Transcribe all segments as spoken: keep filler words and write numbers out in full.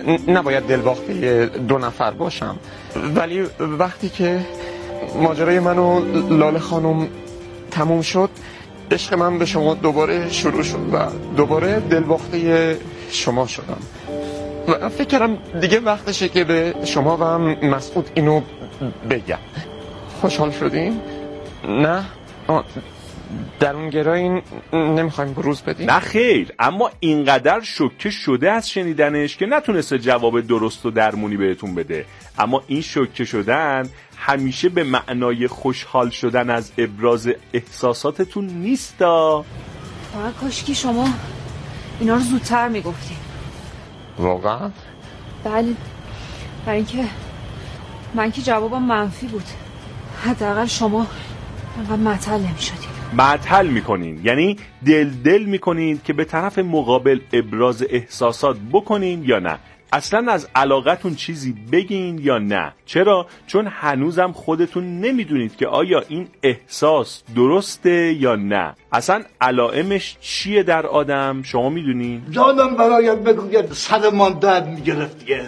نباید دلباخته دو نفر باشم، ولی وقتی که ماجرای من و لاله خانم تموم شد، عشق من به شما دوباره شروع شد و دوباره دلباخته شما شدم و فکر کردم دیگه وقتشه که به شما و مسعود اینو بگم. خوشحال شدین؟ نه؟ درونگرایی نمیخوایم بروز بدیم؟ نه خیر، اما اینقدر شوکه شده از شنیدنش که نتونسته جواب درست و درمونی بهتون بده. اما این شوکه شدن همیشه به معنای خوشحال شدن از ابراز احساساتتون نیستا. فقط کاشکی شما اینا رو زودتر میگفتین. واقعا؟ بله، برای اینکه من که جوابم منفی بود، حداقل شما انقدر معطل نمیشدین. معطل میکنین یعنی دل دل میکنین که به طرف مقابل ابراز احساسات بکنین یا نه؟ اصلا از علاقتون چیزی بگین یا نه؟ چرا؟ چون هنوزم خودتون نمیدونید که آیا این احساس درسته یا نه. اصلا علائمش چیه در آدم؟ شما میدونین؟ جانم برایت بگوید سرمان درد میگرفت دیگه.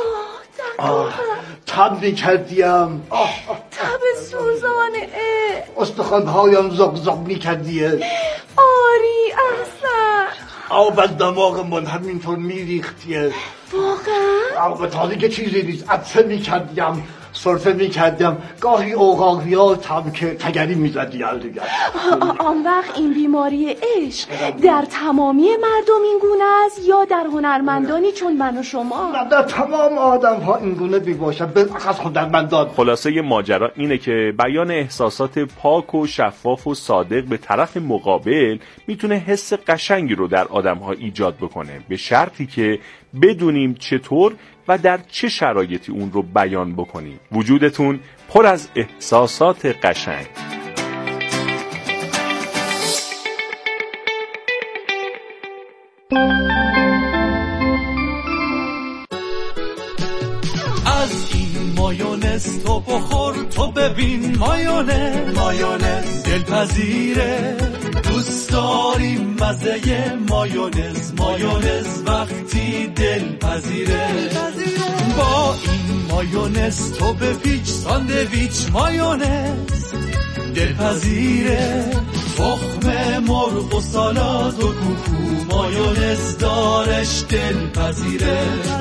آه تب میکردیم، تب سوزانه، استخوانهایم زق زق میکردیه. آری احسن. آب از دماغمون همینطور میریختیه. واقعا؟ آب تازه که چیزی نیست. عطسه میکردیم، سرفه میکردیم، گاهی اوقاقیاتم که تگری میزدیم دیگه. آن وقت این بیماری عشق در تمامی مردم این گونه است یا در هنرمندانی چون من و شما؟ نه، در تمام آدم ها این گونه بی باشه، بالأخص هنرمندان. خلاصه ماجرا اینه که بیان احساسات پاک و شفاف و صادق به طرف مقابل میتونه حس قشنگی رو در آدم ها ایجاد بکنه، به شرطی که بدونیم چطور و در چه شرایطی اون رو بیان بکنیم. وجودتون پر از احساسات قشنگ. از این مایونز تو بخور، تو ببین مایونز، مایونز دلپذیره، دوست داریم مزه مایونز، مایونز وقتی دلپذیره. با این مایونز تو بپیچ ساندویچ، مایونز دلپذیره، تخم مرغ و سالاد و کوکو، مایونز دارش دلپذیره.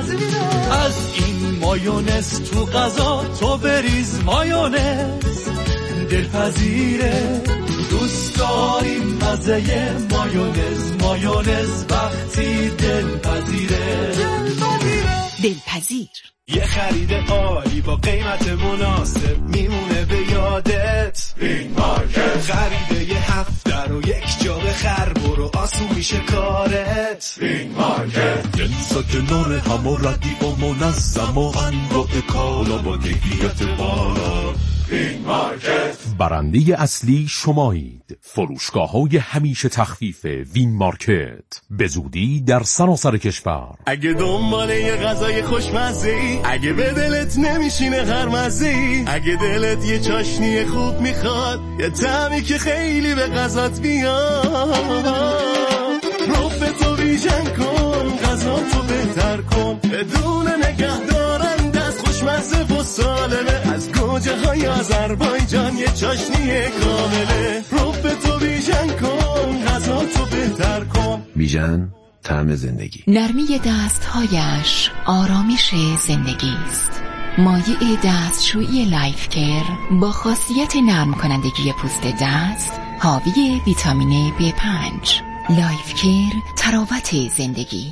از این مایونز تو غذا تو بریز، مایونز دلپذیره، دوست داریم مزه مایونز، مایونز وقتی دلپذیره. دلپذیر یه خرید عالی با قیمت مناسب میمونه به یادت. این مارکت خرید یه هفته رو یک جا بخر، برو آسون میشه کارت. این مارکت دلسا کنار هم و ردی و منظم و انواع کالا با کیفیت بالا. این مارکت برنده اصلی شمایید. فروشگاه های همیشه تخفیف وین مارکت به زودی در سراسر کشور. اگه دنبال یه غذای خوشمزه‌ای، اگه به دلت نمیشینه هر مزه‌ای، اگه دلت یه چاشنی خوب میخواد، یه طعمی که خیلی به غذات بیاد، رب تو بیژن کن، غذا تو بهتر کن، بدون نگه دارن دست خوشمزه و سالمه، از گوجه های آذربایجان یه چاشنی کامله، رب تو بیژن کن، غذا تو بهتر کن. بیژن طعم زندگی. نرمی دستهایش آرامش زندگی است. مایع دستشویی لایف کیر با خاصیت نرم کنندگی پوست دست، حاوی ویتامین بی پنج. لایف کیر تراوت زندگی.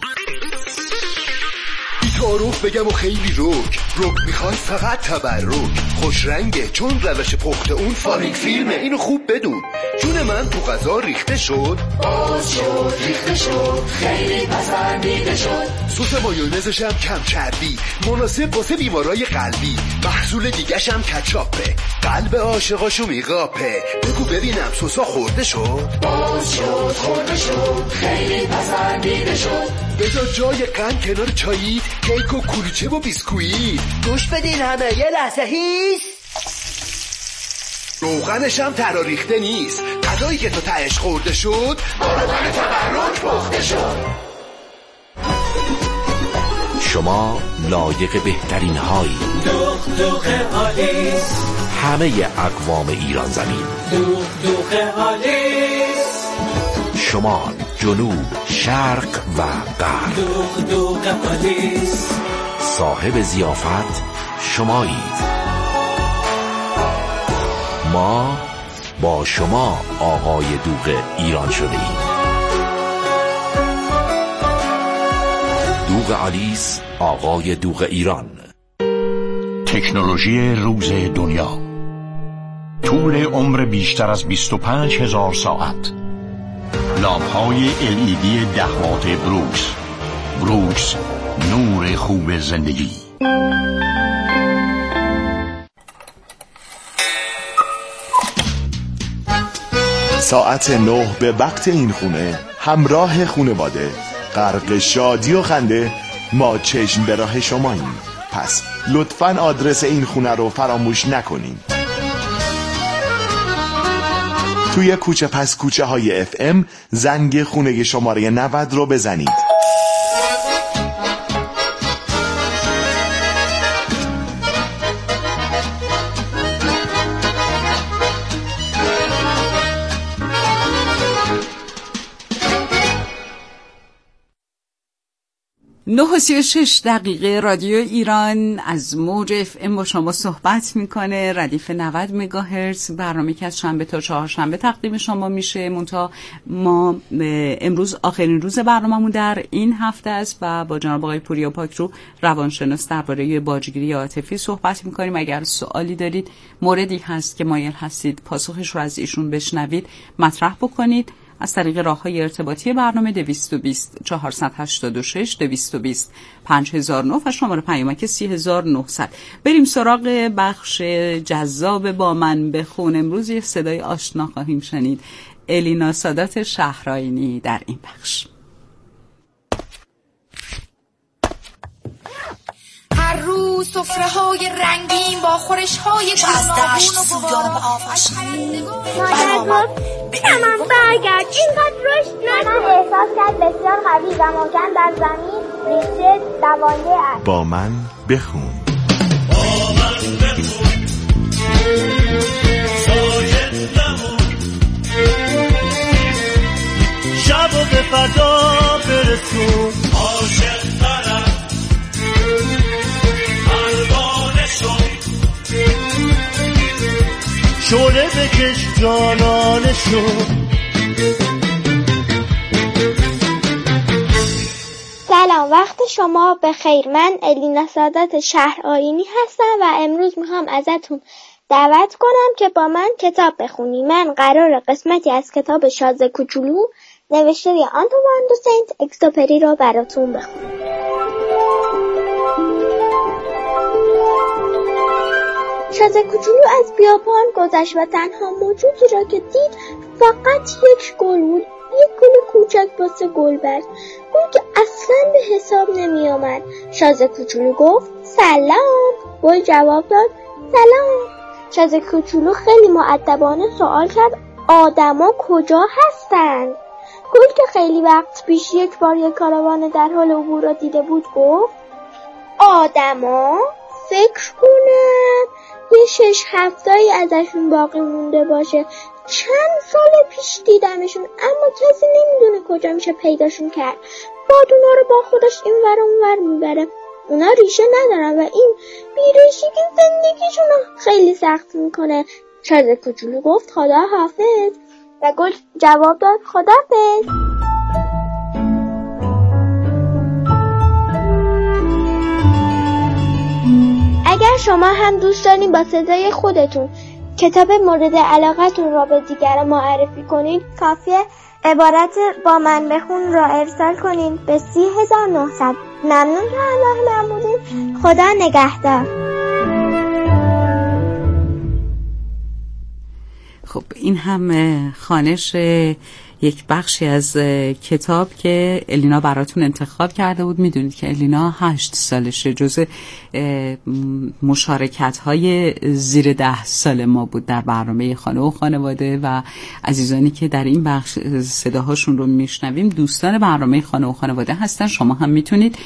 بی‌تعارف بگم و خیلی روک روک میخوای فقط تبرک، خوش رنگه چون روش پخت اون فاریک فیلمه، اینو خوب بدون. جون من تو غذا ریخته شد، باز شد ریخته شد، خیلی پسندیده شد. سس مایونزش هم کم چربی، مناسب واسه بیمارای قلبی. محصول دیگه‌ش هم کچاپه، قلب عاشقاشو میقاپه. بگو ببینم سسا خورده شد، باز شد خورده شد، خیلی پسندیده شد. بذار جای قند کنار چایی، کیک و کلوچه و بیسکویت. گوش بدین همه یه لحظه هیس. روغنش هم تراریخته نیست، غذایی که تو تهش خورده شد با روغن تبرک پخته شد. شما لایق بهترین هایی. دوغ دوغ آلیس، همه اقوام ایران زمین. دوغ دوغ آلیس، شمال، جنوب، شرق و غرب. دوغ دوغ آلیس، صاحب ضیافت شمایید. ما با شما آقای دوغ ایران شده ایم. دوغ آلیس، آقای دوغ ایران. تکنولوژی روز دنیا، طول عمر بیشتر از بیست و پنج هزار ساعت. لامپ‌های ال ای دی ده وات بروکس. بروکس، نور خوب زندگی. ساعت نه به وقت این خونه، همراه خانواده، غرق شادی و خنده، ما چشم به راه شماییم. پس لطفاً آدرس این خونه رو فراموش نکنین. توی کوچه پس کوچه های اف ام زنگ خونه شماره نود رو بزنید. نه و سی و شش دقیقه رادیو ایران از موج اف ام با شما صحبت میکنه. ردیف نود مگاهرتز، برنامه که از شنبه تا چهارشنبه تقدیم شما میشه. منتها ما امروز آخرین روز برنامه‌مون در این هفته است و با جناب آقای پوریا پاکرو روانشناس درباره باجگیری عاطفی صحبت میکنیم. اگر سوالی دارید، موردی هست که مایل هستید پاسخش رو از ایشون بشنوید، مطرح بکنید از طریق راه‌های ارتباطی برنامه دویست و بیست چهارصد و هشتاد و شش دویست و بیست پنج هزار و نه و شماره پیامک سی هزار و نهصد. بریم سراغ بخش جذاب با من بخون. امروز یه صدای آشنا خواهیم شنید، الینا سادات شهرآیینی در این بخش. هر روز سفره‌های رنگین با خورش‌های گوناگون و گوارا مادر گفت تمام برگرد، اینقدر رشد نکن. احساس کرد بسیار قوی و محکم در زمین ریشه دوانده است. با من بخون. با من بخون، ساکت نمون، شب و به فضا برسون. عاشق ترم پروانه شو، شعله بکش جانانه شو. سلام، وقت شما بخیر. من الینا سادات شهرآیینی هستم و امروز میخوام ازتون دعوت کنم که با من کتاب بخونی. من قرار قسمتی از کتاب شازده کوچولو نوشته آنتوان دو سنت اکزوپری رو براتون بخونم. شازده کوچولو از بیابان گذشت و تنها موجودی را که دید فقط یک گل بود. یک گل کوچک با سه گلبرگ، گل که اصلا به حساب نمی آمد. شازده کوچولو گفت سلام. گل جواب داد سلام. شازده کوچولو خیلی مؤدبانه سوال کرد آدما کجا هستند؟ گل که خیلی وقت پیش یک بار یک کاروان در حال عبور را دیده بود گفت آدما؟ فکر کنم یه شش هفتایی ازشون باقی مونده باشه. چند سال پیش دیدمشون اما کسی نمیدونه کجا میشه پیداشون کرد. باد اونا رو با خودش این ور اون ور میبره. اونا ریشه ندارن و این بیریشی که زندگیشون رو خیلی سخت میکنه. شازده کوچولو گفت خدا حافظ و گل جواب داد خدا حافظ. اگر شما هم دوست دارین با صدای خودتون کتاب مورد علاقتون را به دیگران معرفی کنید، کافیه عبارت با من بخون را ارسال کنین به سی هزار و نهصد. ممنون که همراه من بودین. خدا نگهدار. خب این هم خوانش یک بخشی از کتاب که الینا براتون انتخاب کرده بود. میدونید که الینا هشت سالشه، جزء مشارکت‌های زیر ده سال ما بود در برنامه خانه و خانواده و عزیزانی که در این بخش صداهاشون رو میشنویم دوستان برنامه خانه و خانواده هستن. شما هم میتونید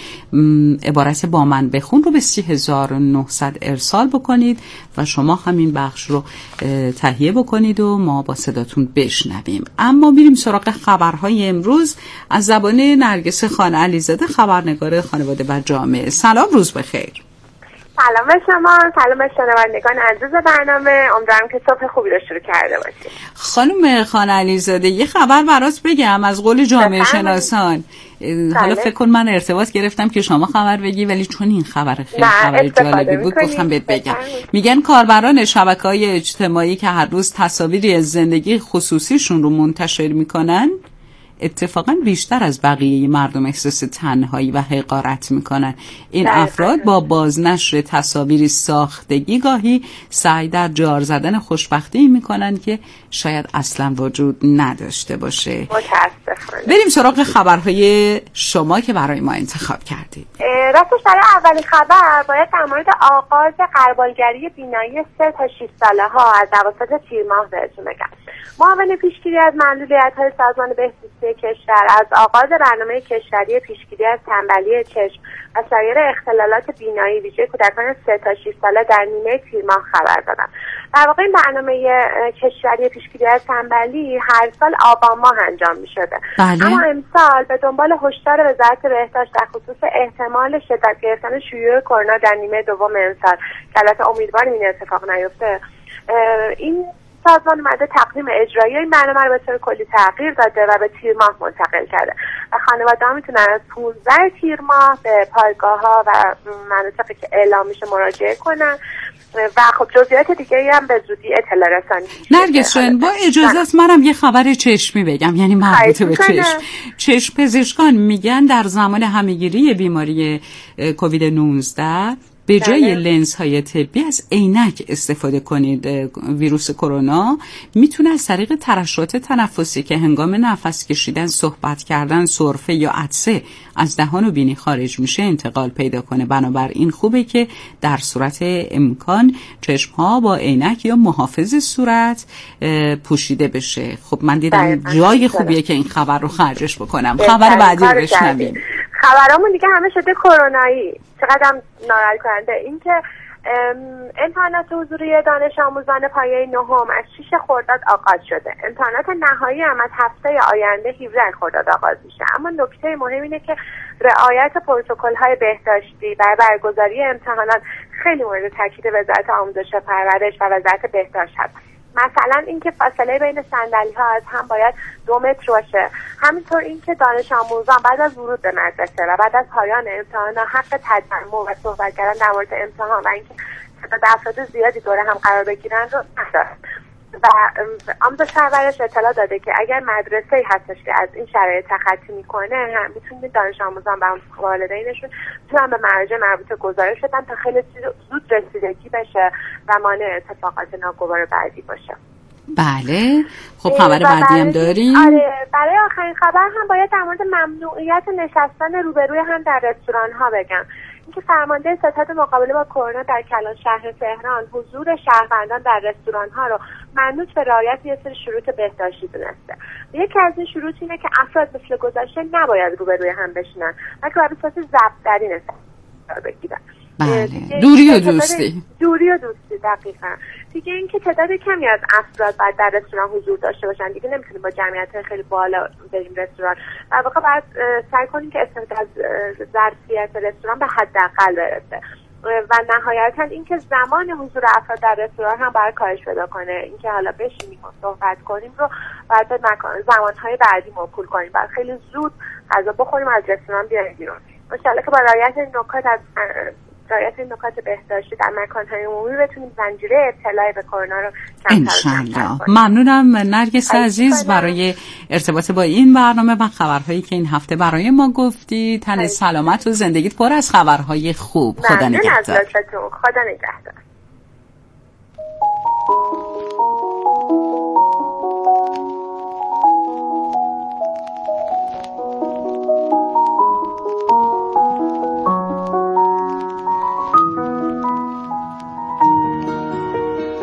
عبارت با من بخون رو به سی هزار و نهصد ارسال بکنید و شما همین بخش رو تهیه بکنید و ما با صداتون بشنویم. اما میریم سراغ خبرهای امروز از زبان نرگس خان علیزاده، خبرنگار خانواده و جامعه. سلام، روز بخیر. سلام به شما، سلام به شنوندگان عزیز برنامه. امیدوارم که صبح خوبی رو شروع کرده باشید. خانم خان علیزاده، یه خبر برات بگم از قول جامعه شناسان. حالا فکر کن من ارتباط گرفتم که شما خبر بگی، ولی چون این خبر خیلی خبر جالبی بود گفتم بهت بگم. میگن کاربران شبکه‌های اجتماعی که هر روز تصاویری از زندگی خصوصیشون رو منتشر میکنن اتفاقا بیشتر از بقیه مردم احساس تنهایی و حقارت میکنن. این افراد با بازنشر تصاویری ساختگی گاهی سعی در جار زدن خوشبختی میکنن که شاید اصلا وجود نداشته باشه. متاسفانه. بریم سراغ خبرهای شما که برای ما انتخاب کردید. راستش برای اولین خبر باید در مورد آغاز غربالگری بینایی سه تا شش ساله ها از توسط تیر ماه بهتون بگم. معاون پیشگیری از معلولیت‌های سازمان بهزیستی کشور از آغاز برنامه کشوری پیشگیری از تنبلی چشم و سایر اختلالات بینایی ویژه کودکان سه تا شش ساله در نیمه تیر ماه خبر دادند. در واقع این برنامه کشوری پیشگیری از تنبلی هر سال آبان ماه انجام می‌شده. اما امسال به دنبال هشدار وزارت بهداشت در خصوص احتمال شدت گرفتن شیوع کرونا در نیمه دوم امسال که البته امیدواریم این اتفاق نیفته، این سازمان اومده تقویم اجرایی این برنامه رو به طور کلی تغییر داده و به تیر ماه منتقل کرده و خانواده‌ها میتونن از پانزده تیر ماه به پایگاه‌ها و مناطقی که اعلام میشه مراجعه کنن و خب جزئیات دیگه‌ای هم به زودی اطلاع رسانی میشه. نرگس جان، با اجازت منم یه خبر چشمی بگم، یعنی مربوط به چشم. چشم پزشکان میگن در زمان همه‌گیری بیماری کووید نوزده به جای لنزهای طبی از عینک استفاده کنید. ویروس کرونا میتونه از طریق ترشحات تنفسی که هنگام نفس کشیدن، صحبت کردن، سرفه یا عطسه از دهان و بینی خارج میشه انتقال پیدا کنه. بنابراین خوبه که در صورت امکان چشم‌ها با عینک یا محافظ صورت پوشیده بشه. خب من دیدم جای خوبیه که این خبر رو خرجش بکنم. خبر بعدی رو بشنویم. خبرامون دیگه همه شده کرونایی. چقدر ناراحت کننده این که امتحانات حضوری دانش آموزان پایه نهم از شش خرداد آغاز شده. امتحانات نهایی هم از هفته آینده هفدهم خرداد آغاز میشه. اما نکته مهم اینه که رعایت پروتکل‌های بهداشتی برای برگزاری امتحانات خیلی مورد تاکید وزارت آموزش و پرورش و وزارت بهداشت هست. مثلا اینکه فاصله بین صندلی‌ها از هم باید دو متر باشه. همینطور اینکه دانش آموزان بعد از ورود به مدرسه و بعد از پایان امتحان حق تجمع و صحبت کردن در مورد امتحان و اینکه تعداد افراد زیادی دوره هم قرار بگیرن رو ندارن. و آموزش پرورش اطلاع داده که اگر مدرسه‌ای هستش که از این شرایط تخطی میکنه هم میتونید دانش آموزان و والدینشون میتونن به مراجع مربوطه گزارش بدن تا خیلی زود رسیدگی بشه و مانع اتفاقات ناگوار بعدی باشه. بله، خب خبر بعدی هم داریم. آره، برای آخرین خبر هم باید در مورد ممنوعیت نشستن روبروی هم در رستوران ها بگم. اینکه فرمانده ستاد مقابله با کرونا در کلان شهر تهران حضور شهروندان در رستوران ها رو منوط به رعایت یه سری شروط بهداشتی دونسته. یکی از این شروط اینه که افراد مثل گذشته نباید روبروی هم بشینن، بلکه باید به صورت ضبط‌دری قرار بگیرن. بله، دوری و دوستی. دوری و دوستی دقیقاً. دیگه اینکه تعداد کمی از افراد باید در رستوران حضور داشته باشن. دیگه نمیتونیم با جمعیت خیلی بالا بریم رستوران. در واقع باید سعی کنیم که استفاده از ظرفیت رستوران به حداقل برسه. و نهایتاً اینکه زمان حضور افراد در رستوران هم باید کاهش پیدا کنه. اینکه حالا بشینیم و صحبت کنیم رو باید نکنیم، زمانهای بعدی موکول کنیم. باید خیلی زود غذا بخوریم از رستوران بیایم بیرون. ان شاءالله که با رعایت نکات از رعایت نکات بهداشتی در مکان‌های عمومی بتونیم زنجیره ابتلا به کرونا رو کمتر کنیم. ممنونم نرگس عزیز برای ارتباط با این برنامه و خبرهایی که این هفته برای ما گفتی. تن سلامت و زندگیت پر از خبرهای خوب. خدا نگهدار. خدا نگهدار.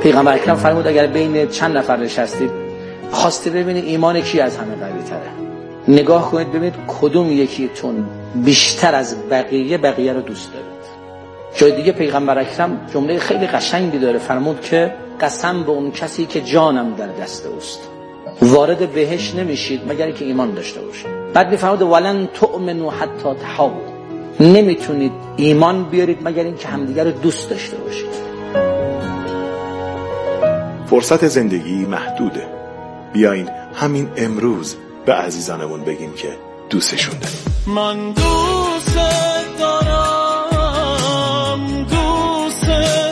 پیغمبر اکرم فرمود اگر بین چند نفر نشستید خواسته ببینید ایمان کی از همه قوی تره، نگاه کنید ببینید کدوم یکیتون بیشتر از بقیه بقیه رو دوست دارید. جای دیگه پیغمبر اکرم جمله خیلی قشنگی داره، فرمود که قسم به اون کسی که جانم در دست اوست، وارد بهشت نمیشید مگر که ایمان داشته باشید. بعد میفرمود ولن تؤمنوا حتی تحابوا، نمیتونید ایمان بیارید مگر اینکه همدیگه رو دوست داشته باشید. فرصت زندگی محدوده. بیاین همین امروز به عزیزانمون بگیم که دوستشون داریم. من دوست دارم، دوست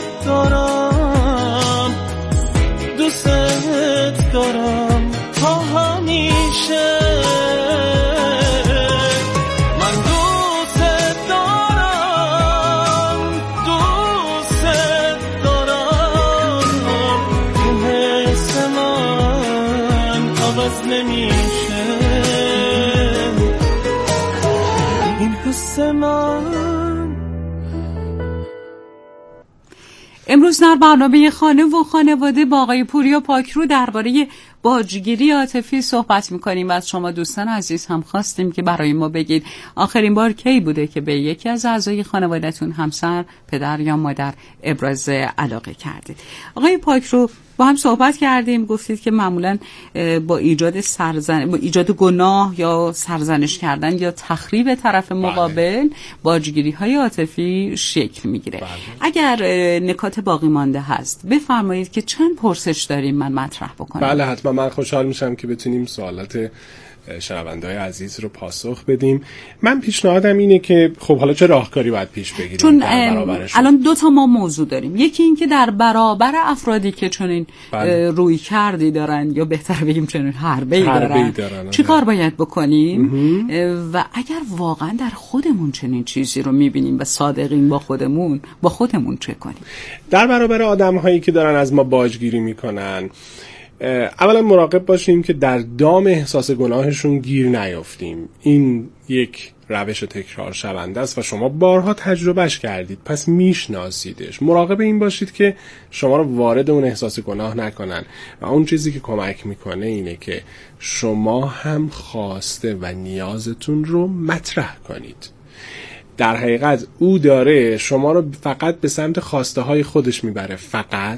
دارم، دوست دارم تا همیشه. من دوست دارم، دوست دارم، تو حس من عوض نمیشه این حس من. امروز در برنامه خانه و خانواده با آقای پوریا پاکرو درباره باجگیری عاطفی صحبت می‌کنیم و از شما دوستان عزیز هم خواستیم که برای ما بگید آخرین بار کی بوده که به یکی از اعضای خانواده‌تون، همسر، پدر یا مادر ابراز علاقه کردید. آقای پاکرو با هم صحبت کردیم، گفتید که معمولاً با ایجاد سرزن با ایجاد گناه یا سرزنش کردن یا تخریب طرف مقابل باجگیری‌های عاطفی شکل می‌گیره. بله. اگر نکات باقی مانده هست بفرمایید که چند پرسش داریم من مطرح بکنم. بله حتما، من خوشحال میشم که بتونیم سوالات شنونده‌های عزیز رو پاسخ بدیم. من پیشنهادم اینه که خب حالا چه راهکاری باید پیش بگیریم؟ چون الان دو تا ما موضوع داریم، یکی این که در برابر افرادی که چنین روی کردی دارن یا بهتر بگیم چنین حربه‌ای دارن, دارن چی کار باید بکنیم و اگر واقعا در خودمون چنین چیزی رو میبینیم و صادقیم با خودمون با خودمون چه کنیم؟ در برابر آدم‌هایی که دارن از ما باجگیری میکنن، اولا مراقب باشیم که در دام احساس گناهشون گیر نیافتیم. این یک روش تکرار شونده است و شما بارها تجربهش کردید، پس میشناسیدش. مراقب این باشید که شما رو وارد اون احساس گناه نکنن و اون چیزی که کمک میکنه اینه که شما هم خواسته و نیازتون رو مطرح کنید. در حقیقت او داره شما رو فقط به سمت خواسته های خودش میبره، فقط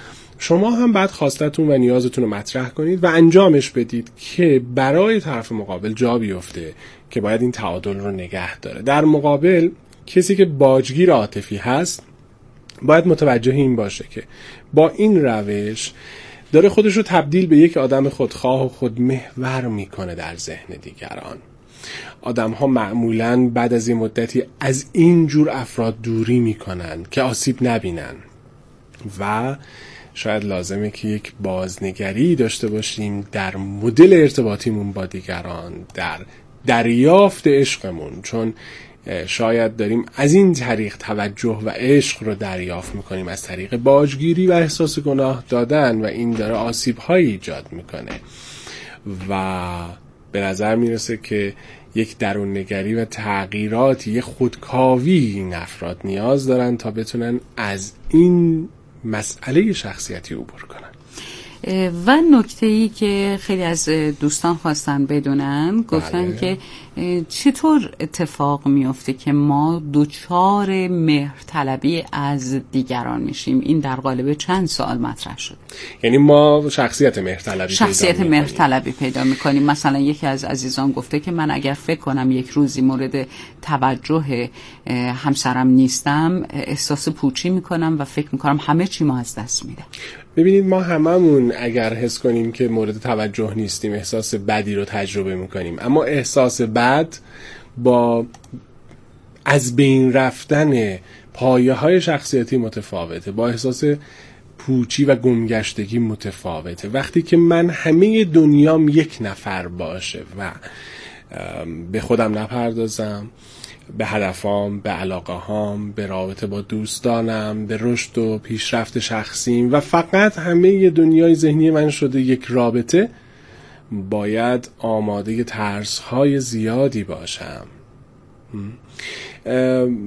شما هم بعد خواستتون و نیازتون رو مطرح کنید و انجامش بدید که برای طرف مقابل جا بیفته که باید این تعادل رو نگه داره. در مقابل کسی که باجگیر عاطفی هست باید متوجه این باشه که با این روش داره خودش رو تبدیل به یک آدم خودخواه و خودمحور میکنه در ذهن دیگران. آدم ها معمولاً بعد از این مدتی از این جور افراد دوری میکنن که آسیب نبینن و شاید لازمه که یک بازنگری داشته باشیم در مدل ارتباطیمون با دیگران، در دریافت عشقمون، چون شاید داریم از این طریق توجه و عشق رو دریافت میکنیم از طریق باجگیری و احساس گناه دادن و این داره آسیب‌هایی ایجاد میکنه و به نظر میرسه که یک درون نگری و تغییراتی، یک خودکاوی این افراد نیاز دارن تا بتونن از این مسئله شخصیتی عبور کنن. و نکته‌ای که خیلی از دوستان خواستن بدونن، گفتن بله. که چطور اتفاق میفته که ما دوچار مهرطلبی از دیگران میشیم؟ این در قالب چند سوال مطرح شد. یعنی ما شخصیت مهرطلبی شخصیت مهرطلبی پیدا میکنیم. مثلا یکی از عزیزان گفته که من اگر فکر کنم یک روزی مورد توجه همسرم نیستم، احساس پوچی میکنم و فکر میکنم همه چی ما از دست میدم. ببینید ما هممون اگر حس کنیم که مورد توجه نیستیم احساس بدی رو تجربه میکنیم، اما احساس بد با از بین رفتن پایه های شخصیتی متفاوته، با احساس پوچی و گمگشتگی متفاوته. وقتی که من همه دنیام یک نفر باشه و به خودم نپردازم، به هدفام، به علاقه هام، به رابطه با دوستانم، به رشد و پیشرفت شخصیم و فقط همه دنیای ذهنی من شده یک رابطه، باید آماده ترس‌های زیادی باشم.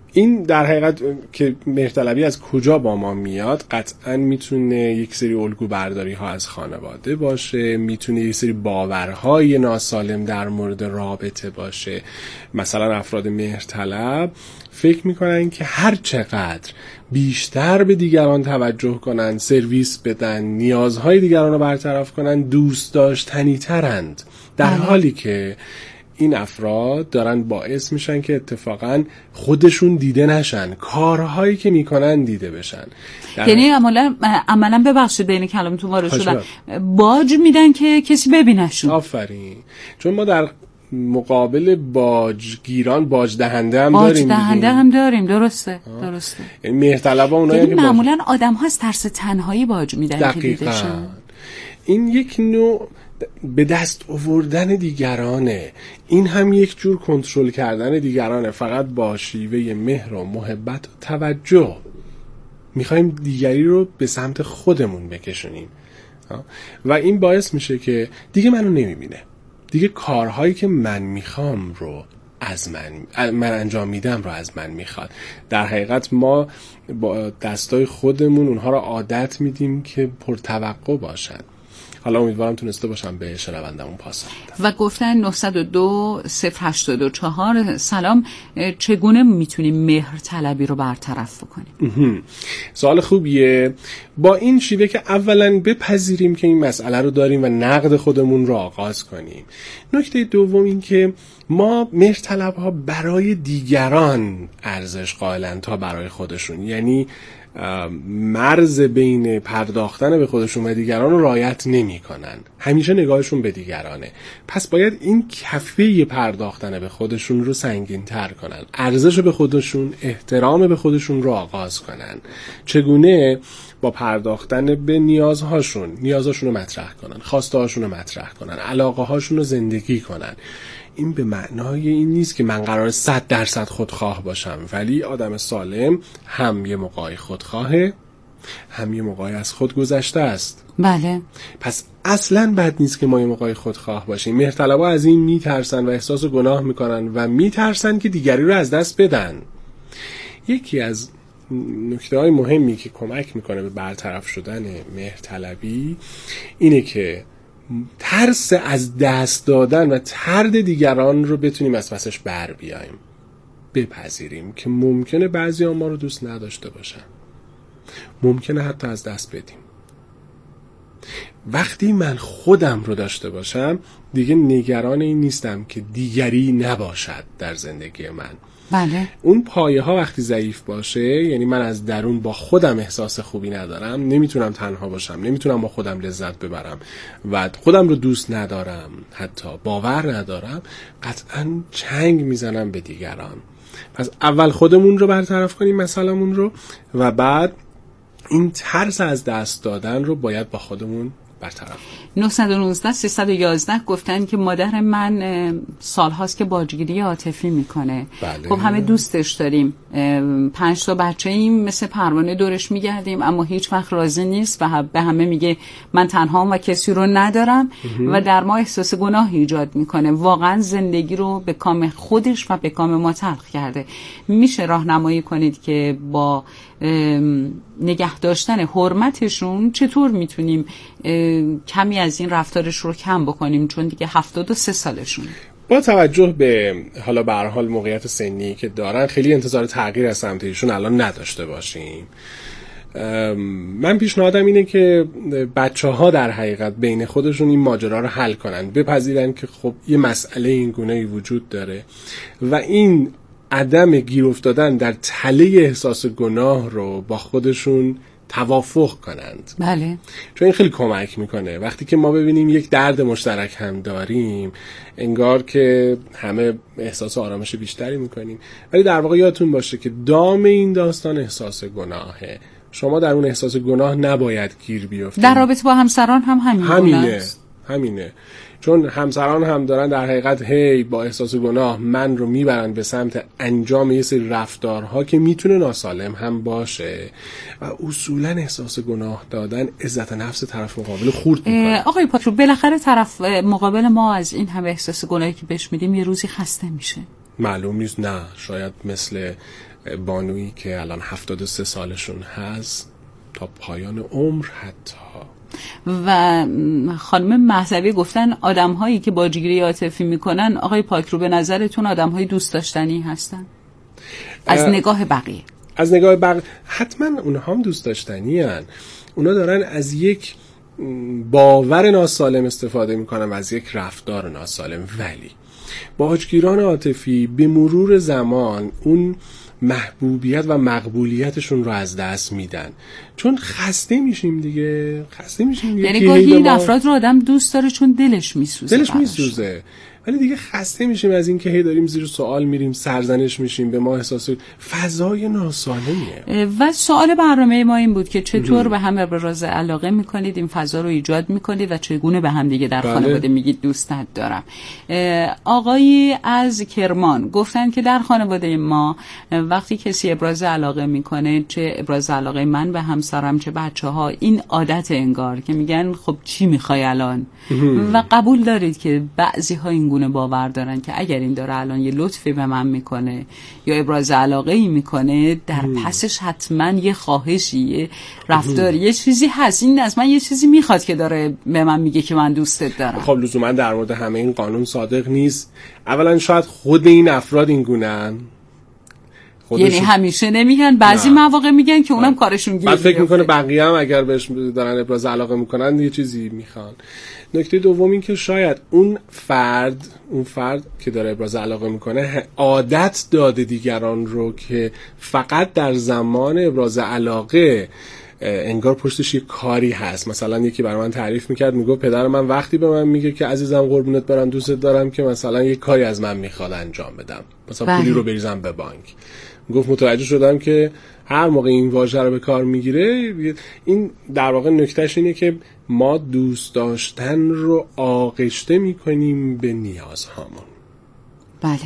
این در حقیقت که مهرطلبی از کجا با ما میاد، قطعا میتونه یک سری الگو برداری ها از خانواده باشه، میتونه یک سری باورهای ناسالم در مورد رابطه باشه. مثلا افراد مهرطلب فکر میکنن که هر چقدر بیشتر به دیگران توجه کنن، سرویس بدن، نیازهای دیگران رو برطرف کنن، دوست داشتنی ترند، در حالی که این افراد دارن باعث میشن که اتفاقا خودشون دیده نشن، کارهایی که میکنن دیده بشن. یعنی عملا عملا ببخشید بین کلامتون وارد شدم، باج میدن که کسی ببینشون. آفرین. چون ما در مقابل باجگیران باج دهنده هم باج داریم. باج دهنده هم داریم، درسته. آه. درسته. یعنی مهرطلبا اونایی که معمولا آدم ها از ترس تنهایی باج میدن که دیده شن. این یک نوع به دست آوردن دیگرانه، این هم یک جور کنترل کردن دیگرانه، فقط با شیوه مهر و محبت و توجه میخوایم دیگری رو به سمت خودمون بکشونیم و این باعث میشه که دیگه منو نمیبینه، دیگه کارهایی که من میخوام رو از من من انجام میدم رو از من میخواد. در حقیقت ما با دستای خودمون اونها رو عادت میدیم که پرتوقع باشن. حالا امیدوارم تونسته باشم به شنوندمون پاسخ بدم. و گفتن نه صفر دو صفر هشت چهار سلام، چگونه میتونیم مهر طلبی رو برطرف بکنیم؟ سوال خوبیه. با این شیوه که اولا بپذیریم که این مسئله رو داریم و نقد خودمون رو آغاز کنیم. نکته دوم این که ما مهر طلب ها برای دیگران ارزش قائلن تا برای خودشون، یعنی مرز بین پرداختن به خودشون و دیگران رو رعایت نمی کنن، همیشه نگاهشون به دیگرانه. پس باید این کفه پرداختن به خودشون رو سنگین تر کنن، ارزش به خودشون، احترام به خودشون رو آغاز کنن. چگونه؟ با پرداختن به نیازهاشون، نیازهاشون رو مطرح کنن، خواسته هاشون رو مطرح کنن، علاقه هاشون رو زندگی کنن. این به معنای این نیست که من قرار صد درصد خودخواه باشم، ولی آدم سالم هم یه موقعی خودخواهه، هم یه موقعی از خود گذشته است. بله. پس اصلاً بد نیست که ما یه موقعی خودخواه باشیم. مهرطلبا از این میترسن و احساس گناه میکنن و میترسن که دیگری رو از دست بدن. یکی از نکته‌های مهمی که کمک میکنه به برطرف شدن مهرطلبی اینه که ترس از دست دادن و طرد دیگران رو بتونیم از پسش بر بیاییم. بپذیریم که ممکنه بعضی ها ما رو دوست نداشته باشن، ممکنه حتی از دست بدیم. وقتی من خودم رو داشته باشم دیگه نگران این نیستم که دیگری نباشد در زندگی من. بله. اون پایه ها وقتی ضعیف باشه، یعنی من از درون با خودم احساس خوبی ندارم، نمیتونم تنها باشم، نمیتونم با خودم لذت ببرم و خودم رو دوست ندارم، حتی باور ندارم، قطعاً چنگ میزنم به دیگران. پس اول خودمون رو برطرف کنیم مسئله‌مون رو و بعد این ترس از دست دادن رو باید با خودمون برطرف. نه یک نه سه یک یک گفتن که مادر من سالهاست که باجگیری عاطفی میکنه. بله. خب همه دوستش داریم، پنج تا بچه ایم، مثل پروانه دورش میگردیم، اما هیچ وقت راضی نیست و به همه میگه من تنهام و کسی رو ندارم و در ما احساس گناه ایجاد میکنه. واقعا زندگی رو به کام خودش و به کام ما تلخ کرده. میشه راهنمایی کنید که با نگه داشتن حرمتشون چطور میتونیم کمی از این رفتارش رو کم بکنیم، چون دیگه هفتاد و سه سالشون. با توجه به حالا به هر حال موقعیت سنی که دارن خیلی انتظار تغییر از سمت ایشون الان نداشته باشیم. من پیشنهادم اینه که بچه ها در حقیقت بین خودشون این ماجرا رو حل کنن، بپذیرن که خب یه مسئله این گونه‌ای وجود داره و این عدم گیر افتادن در تله احساس گناه رو با خودشون توافق کنند. بله. چون این خیلی کمک میکنه. وقتی که ما ببینیم یک درد مشترک هم داریم، انگار که همه احساس آرامش بیشتری میکنیم، ولی در واقع یادتون باشه که دام این داستان احساس گناهه. شما در اون احساس گناه نباید گیر بیفتید. در رابطه با همسران هم همین همینه. همینه. چون همسران هم دارن در حقیقت هی با احساس گناه من رو میبرن به سمت انجام یه سری رفتارها که میتونه ناسالم هم باشه و اصولا احساس گناه دادن عزت نفس طرف مقابل خورد میکنه. آقای پاترو، بالاخره طرف مقابل ما از این همه احساس گناهی که بهش میدیم یه روزی خسته میشه. معلوم نیست، نه، شاید مثل بانویی که الان هفتاد و سه سالشون هست تا پایان عمر حتی. و خانم مهدوی گفتن آدم هایی که باجگیری عاطفی میکنن آقای پاکرو به نظرتون آدم های دوست داشتنی هستن؟ از نگاه بقیه از نگاه بقیه حتما اونها هم دوست داشتنی هن. اونا دارن از یک باور ناسالم استفاده میکنن و از یک رفتار ناسالم، ولی باجگیران عاطفی به مرور زمان اون محبوبیت و مقبولیتشون رو از دست میدن، چون خسته میشیم دیگه خسته میشیم دیگه. یعنی گاهی این افراد رو آدم دوست داره چون دلش میسوزه دلش میسوزه ولی دیگه خسته میشیم از این که هی داریم زیر سوال میریم، سرزنش میشیم، به ما احساس فضای ناسالمیه. و سوال برنامه ما این بود که چطور به هم ابراز علاقه میکنید، این فضا رو ایجاد میکنید و چگونه به هم دیگه در بله. خانواده میگید دوستت دارم. آقایی از کرمان گفتن که در خانواده ما وقتی کسی ابراز علاقه میکنه، چه ابراز علاقه من به همسرم چه بچه ها، این عادت انگار که میگن خب چی میخوای الان و قبول دارید که بعضی ها این گونه باور دارن که اگر این داره الان یه لطفی به من میکنه یا ابراز علاقه ای میکنه، در پسش حتما یه خواهشی، یه رفتار، یه چیزی هست، این از من یه چیزی میخواد که داره به من میگه که من دوستت دارم. خب لزوما در مورد همه این قانون صادق نیست. اولا شاید خود این افراد این گونه‌ان، یعنی همیشه نمیگن، بعضی مواقع میگن که اونم کارشون گیر بعد فکر میکنه بقیه هم اگر بهش دارن ابراز علاقه میکنن یه چیزی میخوان. نکته دوم این که شاید اون فرد اون فرد که داره ابراز علاقه میکنه عادت داده دیگران رو که فقط در زمان ابراز علاقه انگار پشتش یه کاری هست. مثلا یکی برای من تعریف میکرد، میگه پدر من وقتی به من میگه که عزیزم قربونت برم دوستت دارم که مثلا یه کاری از من میخواد انجام بدم، مثلا پولی رو بریزم به بانک. گفت متوجه شدم که هر موقع این واژه رو به کار میگیره، این در واقع نکتهش اینه که ما دوست داشتن رو آغشته میکنیم به نیازهامون. بله.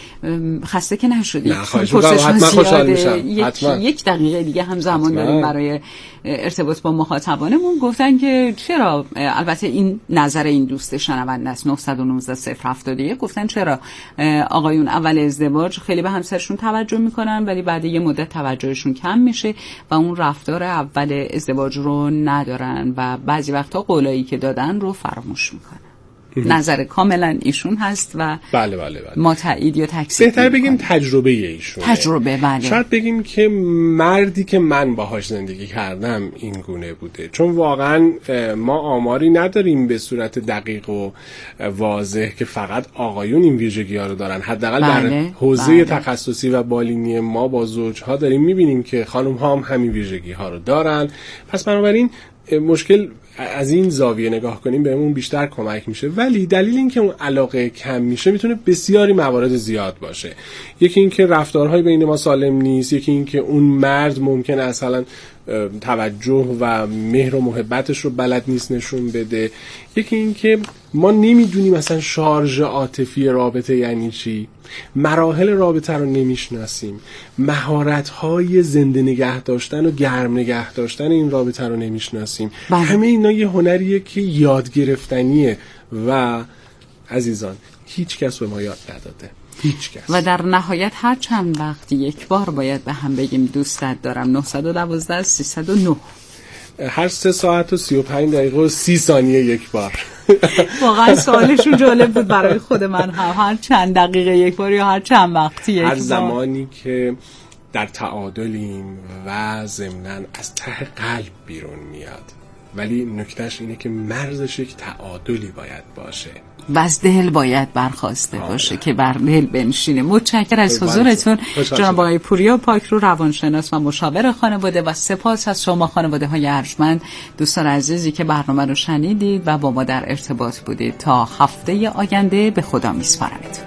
خسته که نشدید؟ نه خواهش میکنم، حتما خوشحال میشم. یک, یک دقیقه دیگه هم زمان داریم برای ارتباط با مخاطبانمون. گفتن که چرا، البته این نظر این دوست شنونده است، نه یک نه صفر هفت یک، گفتن چرا آقایون اول ازدواج خیلی به همسرشون توجه میکنن ولی بعد یه مدت توجهشون کم میشه و اون رفتار اول ازدواج رو ندارن و بعضی وقتا قولایی که دادن رو فراموش میکنن. نظر کاملا ایشون هست و بله بله بله. ما تایید یا تکذیب بهتر بگیم تجربه ایشونه. تجربه بله. شاید بگیم که مردی که من باهاش زندگی کردم این گونه بوده، چون واقعا ما آماری نداریم به صورت دقیق و واضح که فقط آقایون این ویژگی ها رو دارن. حداقل بله. در حوزه بله. تخصصی و بالینی ما با زوجها داریم میبینیم که خانم ها هم همین ویژگی ها رو دارن. پس بنابراین مشکل از این زاویه نگاه کنیم بهمون بیشتر کمک میشه. ولی دلیل این که اون علاقه کم میشه میتونه بسیاری موارد زیاد باشه. یکی این که رفتارهای بین ما سالم نیست، یکی این که اون مرد ممکنه اصلا توجه و مهر و محبتش رو بلد نیست نشون بده، یکی این که ما نمیدونیم مثلا شارژ عاطفی رابطه یعنی چی، مراحل رابطه رو نمیشناسیم، مهارت‌های زنده نگه داشتن و گرم نگه داشتن این رابطه رو نمیشناسیم. همه اینا یه هنریه که یاد گرفتنیه و عزیزان هیچ کس به ما یاد نداده، هیچ کس. و در نهایت هر چند وقت یک بار باید به هم بگیم دوستت دارم. نه یک دو سه صفر نه هر سه ساعت و سی و پنج دقیقه و سی ثانیه یک بار. واقعا سوالشون جالب بود برای خود من هم. هر چند دقیقه یک بار یا هر چند وقتی یک بار؟ هر زمانی که در تعادلیم و ضمناً از ته قلب بیرون میاد. ولی نکتهش اینه که مرزش یک تعادلی باید باشه و از دل باید برخواسته آه. باشه که بر دل بنشینه. متشکرم از حضورتون جناب آقای پوریا پاکرو، روانشناس و مشاور خانواده، و سپاس از شما خانواده های ارجمند، دوستان عزیزی که برنامه رو شنیدید و با ما در ارتباط بودید. تا هفته آینده به خدا میسپارمتون.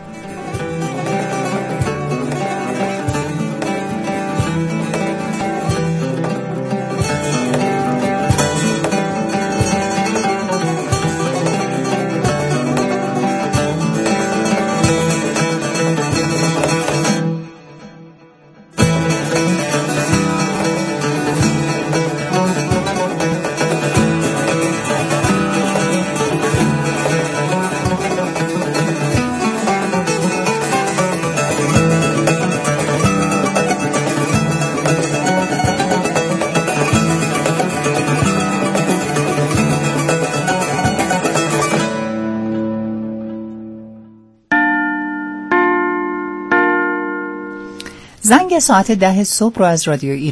زنگ ساعت ده صبح رو از رادیو